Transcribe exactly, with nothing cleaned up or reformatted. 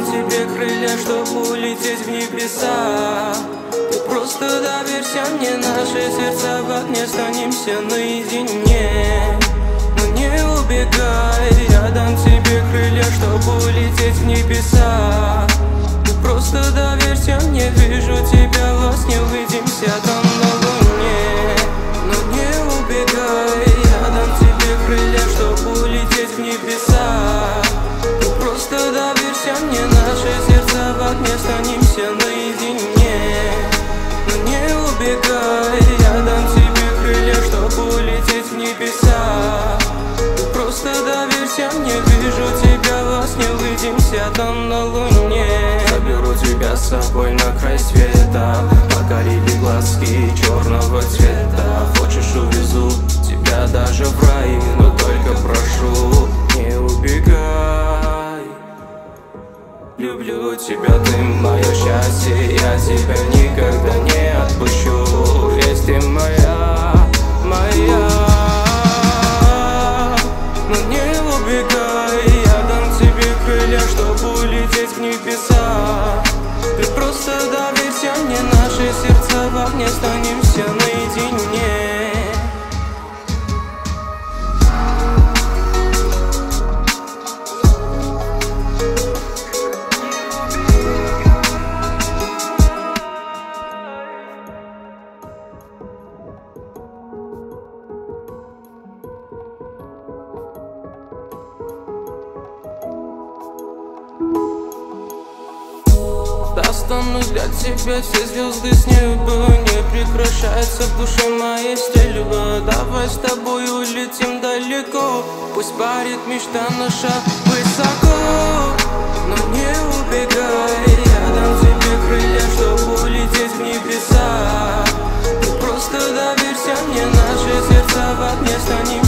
тебе крылья, чтобы улететь в небеса. Ты просто доверься мне, наши сердца в огне, останемся наедине. Но не убегай, я дам тебе крылья, чтобы улететь в небеса. Ты просто доверься мне, вижу тебя во сне, увидимся там на луне. Но не убегай, я дам тебе крылья, чтобы улететь в небеса. Ты просто доверься мне, наши сердца в огне, останемся наедине. Но не убегай, я дам тебе крылья, чтобы улететь в небеса. Ты просто доверься мне, вижу тебя во сне, увидимся там на луне. Заберу тебя с собой на край света, погорели глазки черного цвета. Хочешь, увезу тебя даже в рай, но только прошу, не убегай. Люблю тебя, ты мое счастье, я тебя никогда не отпущу. Ведь ты моя, моя. Но не убегай, я дам тебе крылья, чтобы улететь в небеса. Ты просто доверься мне, наши сердца в огне, останемся наедине. Достану для тебя все звезды с неба, не прекращается в душе моей стрельба. Давай с тобой улетим далеко, пусть парит мечта наша высоко. Но не убегай, я дам тебе крылья, чтобы улететь в небеса. Ты просто доверься мне, наши сердца в огне, станем